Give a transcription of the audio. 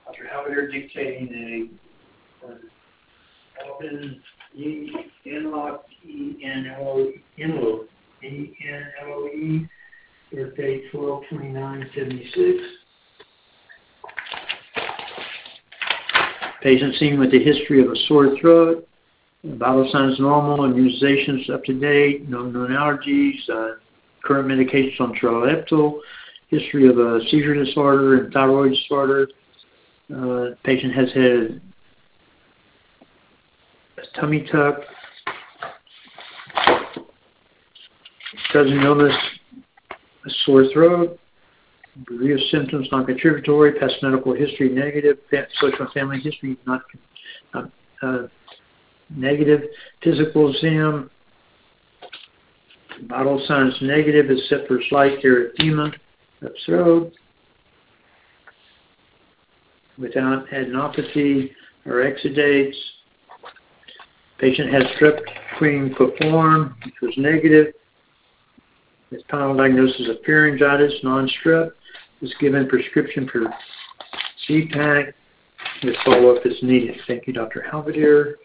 Dr. Halbert dictating a Alvin Enloe, E-N-L-O-E, birth date 12/29/76. Patient seen with a history of a sore throat, vital signs normal, immunizations up to date, no known allergies, current medications on Trileptal, history of a seizure disorder and thyroid disorder. Patient has had a tummy tuck, cousin illness, a sore throat, Berea symptoms non-contributory, past medical history negative, social and family history not negative, physical exam, vital signs negative except for slight erythema of throat, without adenopathy or exudates. Patient has strep cream performed, which was negative. His final diagnosis of pharyngitis, non-strep, is given prescription for CPAC with follow-up as needed. Thank you, Dr. Halbert.